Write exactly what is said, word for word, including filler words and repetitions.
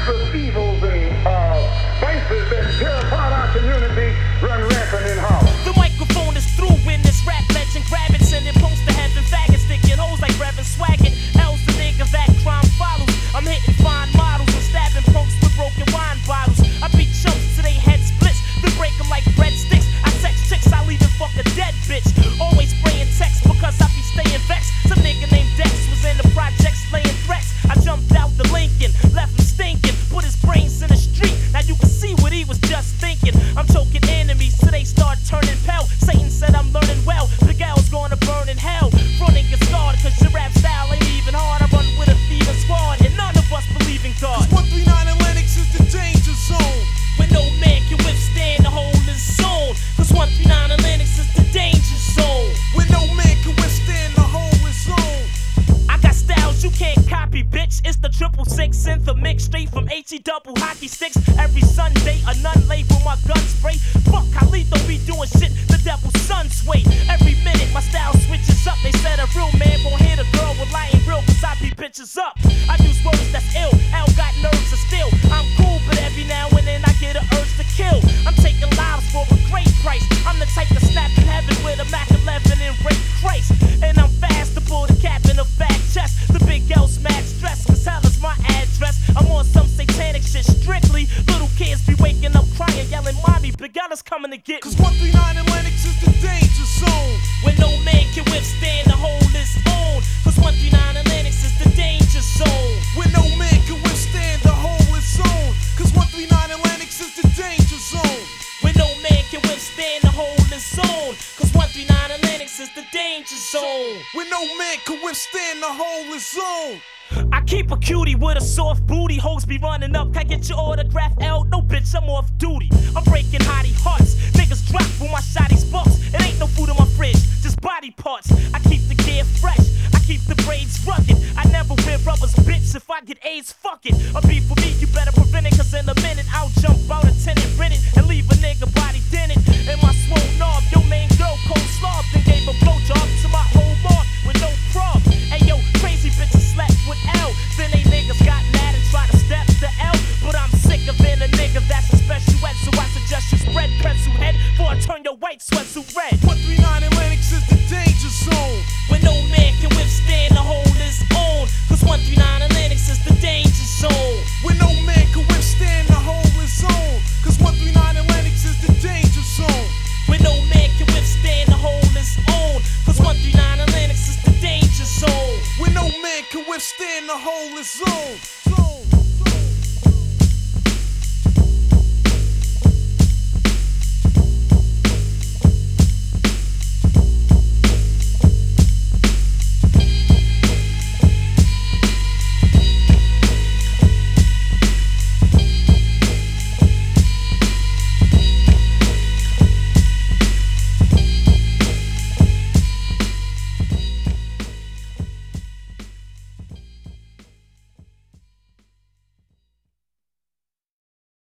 massive evils and uh, vices that tear apart our community run rampant in Harlem. The microphone is through when this rap legend grab it, send it post to heaven, faggots sticking hoes like Reverend Swaggin. L's the nigga that crime follows. I'm hitting fine models and stabbing punks with broken wine bottles. I beat chumps till they head splits, then break them like breadsticks. I sex chicks, I leave and fuck a dead bitch. Always spraying text because I be staying vexed. Some nigga named Dex was in the projects laying threats. I jumped out the Lincoln, left him stinking, put his brains in the street. Now you can see what he was just thinking. I'm choking enemies till they start turning pale. Satan said I'm learning well. The gal's gonna burn in hell. Fronting gets scarred cause your rap style ain't even hard. I run with a thieving squad and none of us believe in God. Cause one three nine in Lennox is the danger zone, When no man can withstand the whole is zone. Cause one three nine in Lennox is the danger zone. when no man can withstand the whole is zone. I got styles you can't copy, bitch. It's the triple six synth, a mix straight from H E double hockey sticks. Every Sunday, a nun label my gun spray. Fuck, Khalid don't be doing shit. The devil's son sway. Every minute my style switches up. They said a real man won't hit a girl with lying real, cause I beat bitches up. I use words that's ill. L got nerves of steel. I'm cool, but every now and then I get an urge to kill. I'm taking lives for a great price. I'm the type to snap in heaven with a Mac eleven and rape Christ. And I'm fast to pull the cap in a back chest. The big L smash stress, cause hell is my address. I'm on some satanic shit strictly. Little kids be waking up crying, yelling, Mommy, Big L is coming to get me. Cause one three nine in Lennox is the danger zone, When no man can withstand the whole is own. Cause one three nine in Lennox is the danger zone. when no man can withstand the whole is zone. Cause one three nine in Lennox is the danger zone, When no man can withstand the whole is zone. Cause one three nine in Lennox is the danger zone. when no man can withstand the whole is zone. I keep a cutie with a soft booty. Hoes be running up. Can I get your autograph, L? No, bitch, I'm off duty. I'm breaking hottie hearts. Niggas drop for my shotties bucks. It ain't no food in my fridge, just body parts. I keep the gear fresh. I keep the braids rugged. I never wear rubbers, bitch. If I get AIDS, fuck it. A beef for me, you better prevent it. Cause in a minute, I'll jump out a tenant, rent it, and leave a nigga body dented. And my swole knob, your main girl, cold slob. Then gave a blowjob to my whole mark with no prob. Hey yo, crazy bitches slept with L. Then they niggas got mad and tried to step the L. But I'm sicker than a nigga that's a special ed. So I suggest you spread pencil head before I turn your white sweatsuit red. one three nine in Lennox is the danger zone, When no man can withstand the whole is own. Cause one three nine in Lennox is the danger zone. when no man can withstand the whole is zone. Cause one three nine in Lennox is the danger zone, When no man can withstand the whole is own. Cause one three nine in Lennox is the danger zone. when no man can withstand the whole is zone.